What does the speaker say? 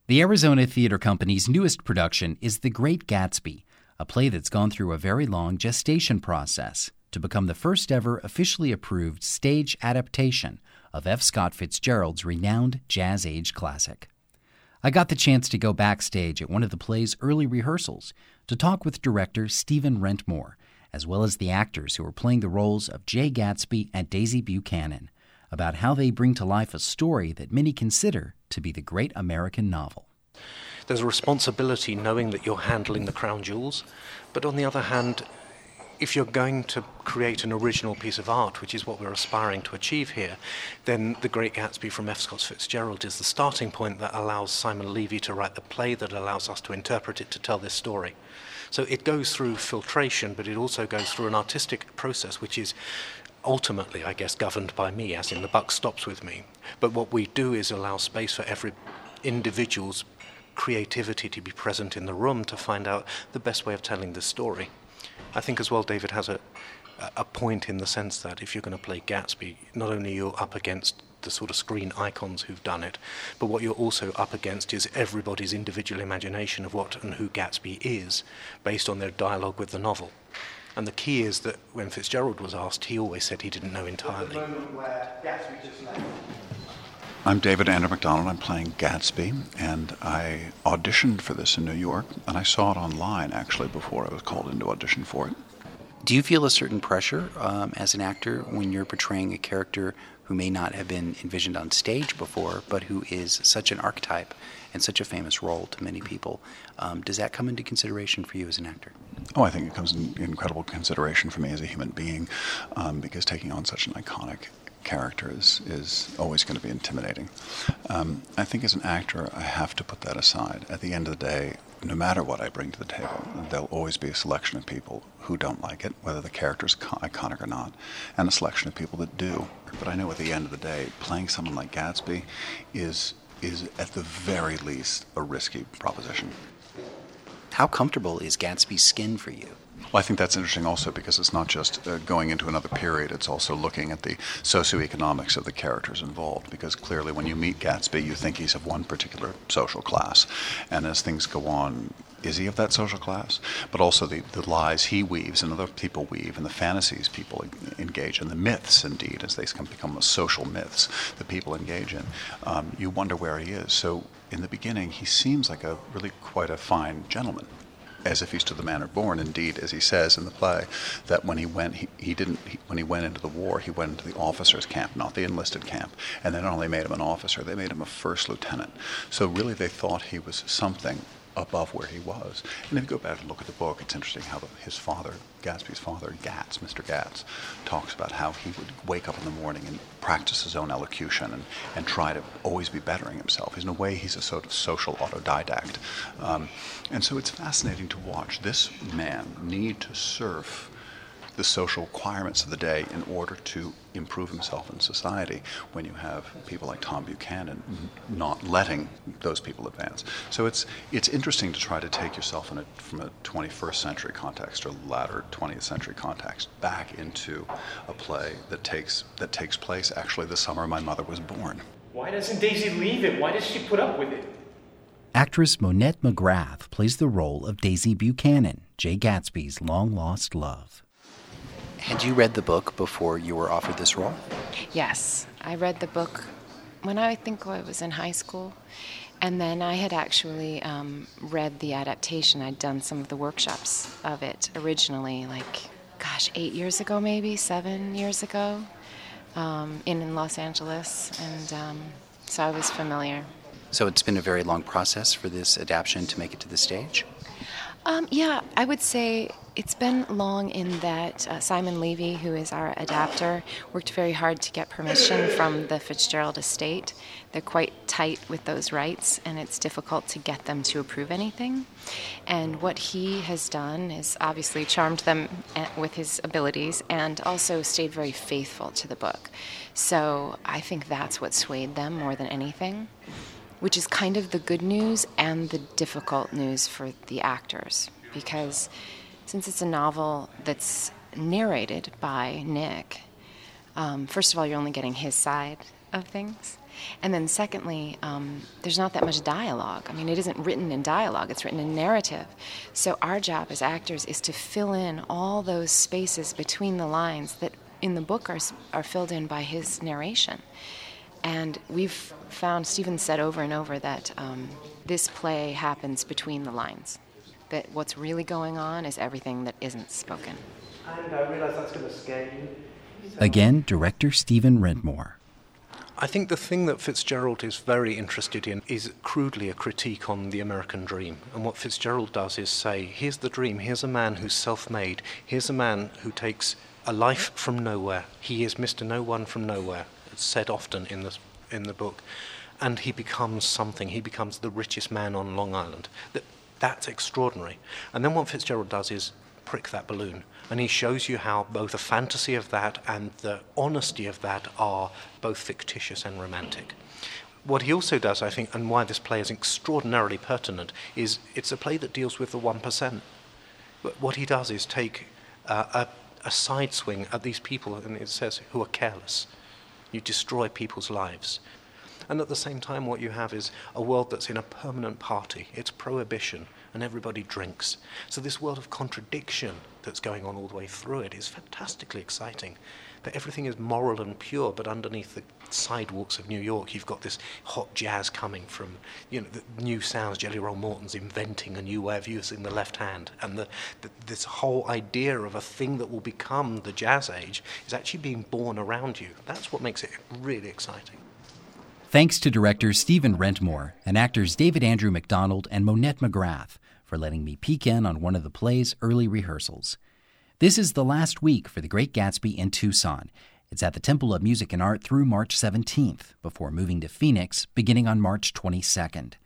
The Arizona Theater Company's newest production is The Great Gatsby, a play that's gone through a very long gestation process to become the first ever officially approved stage adaptation of F. Scott Fitzgerald's renowned Jazz Age classic. I got the chance to go backstage at one of the play's early rehearsals to talk with director Stephen Rentmore, as well as the actors who are playing the roles of Jay Gatsby and Daisy Buchanan, about how they bring to life a story that many consider to be the great American novel. There's a responsibility knowing that you're handling the crown jewels, but on the other hand, if you're going to create an original piece of art, which is what we're aspiring to achieve here, then The Great Gatsby from F. Scott Fitzgerald is the starting point that allows Simon Levy to write the play, that allows us to interpret it, to tell this story. So it goes through filtration, but it also goes through an artistic process, which is ultimately, I guess, governed by me, as in the buck stops with me. But what we do is allow space for every individual's creativity to be present in the room to find out the best way of telling this story. I think as well David has a point in the sense that if you're going to play Gatsby, not only are you up against the sort of screen icons who've done it, but what you're also up against is everybody's individual imagination of what and who Gatsby is based on their dialogue with the novel. And the key is that when Fitzgerald was asked, he always said he didn't know entirely. The moment where Gatsby just left. I'm David Andrew MacDonald. I'm playing Gatsby, and I auditioned for this in New York, and I saw it online, actually, before I was called in to audition for it. Do you feel a certain pressure as an actor when you're portraying a character who may not have been envisioned on stage before, but who is such an archetype and such a famous role to many people? Does that come into consideration for you as an actor? Oh, I think it comes in incredible consideration for me as a human being, because taking on such an iconic character is always going to be intimidating. I think as an actor, I have to put that aside. At the end of the day, no matter what I bring to the table, there'll always be a selection of people who don't like it, whether the character's iconic or not, and a selection of people that do. But I know at the end of the day, playing someone like Gatsby is at the very least a risky proposition. How comfortable is Gatsby's skin for you? Well, I think that's interesting also because it's not just going into another period, it's also looking at the socioeconomics of the characters involved, because clearly when you meet Gatsby, you think he's of one particular social class, and as things go on, is he of that social class? But also the lies he weaves and other people weave, and the fantasies people engage in, the myths, indeed, as they become social myths that people engage in. You wonder where he is. So in the beginning, he seems like a really quite a fine gentleman, as if he's to the manner born. Indeed, as he says in the play, that when he went, when he went into the war, he went into the officers' camp, not the enlisted camp. And they not only made him an officer, they made him a first lieutenant. So really, they thought he was something above where he was. And if you go back and look at the book, it's interesting how his father, Gatsby's father, Mr. Gatz, talks about how he would wake up in the morning and practice his own elocution and try to always be bettering himself. In a way, he's a sort of social autodidact. And so it's fascinating to watch this man need to surf the social requirements of the day in order to improve himself in society, when you have people like Tom Buchanan not letting those people advance. So it's interesting to try to take yourself from a 21st century context or latter 20th century context back into a play that takes place actually the summer my mother was born. Why doesn't Daisy leave it? Why does she put up with it? Actress Monette McGrath plays the role of Daisy Buchanan, Jay Gatsby's long-lost love. Had you read the book before you were offered this role? Yes, I read the book when I think I was in high school, and then I had actually read the adaptation. I'd done some of the workshops of it originally, 8 years ago, maybe 7 years ago, in Los Angeles, and so I was familiar. So it's been a very long process for this adaptation to make it to the stage? Yeah, I would say it's been long in that Simon Levy, who is our adapter, worked very hard to get permission from the Fitzgerald estate. They're quite tight with those rights, and it's difficult to get them to approve anything. And what he has done is obviously charmed them with his abilities and also stayed very faithful to the book. So I think that's what swayed them more than anything, which is kind of the good news and the difficult news for the actors, because since it's a novel that's narrated by Nick, first of all, you're only getting his side of things, And then secondly, there's not that much dialogue. I mean, it isn't written in dialogue, it's written in narrative. So our job as actors is to fill in all those spaces between the lines that in the book are filled in by his narration. And we've found, Stephen said over and over, that this play happens between the lines. That what's really going on is everything that isn't spoken. And I realize that's going to scare you. Again, director Stephen Rentmore. I think the thing that Fitzgerald is very interested in is crudely a critique on the American dream. And what Fitzgerald does is say, here's the dream, here's a man who's self-made, here's a man who takes a life from nowhere. He is Mr. No One from nowhere. It's said often in the book. And he becomes something. He becomes the richest man on Long Island. That's extraordinary. And then what Fitzgerald does is prick that balloon. And he shows you how both the fantasy of that and the honesty of that are both fictitious and romantic. What he also does, I think, and why this play is extraordinarily pertinent, is it's a play that deals with the 1%. But what he does is take a side swing at these people, and it says, who are careless. You destroy people's lives. And at the same time, what you have is a world that's in a permanent party. It's prohibition, and everybody drinks. So this world of contradiction that's going on all the way through it is fantastically exciting. That everything is moral and pure, but underneath the sidewalks of New York, you've got this hot jazz coming from, the new sounds. Jelly Roll Morton's inventing a new way of using the left hand, and this whole idea of a thing that will become the jazz age is actually being born around you. That's what makes it really exciting. Thanks to director Stephen Rentmore and actors David Andrew MacDonald and Monette McGrath for letting me peek in on one of the play's early rehearsals. This is the last week for The Great Gatsby in Tucson. It's at the Temple of Music and Art through March 17th, before moving to Phoenix beginning on March 22nd.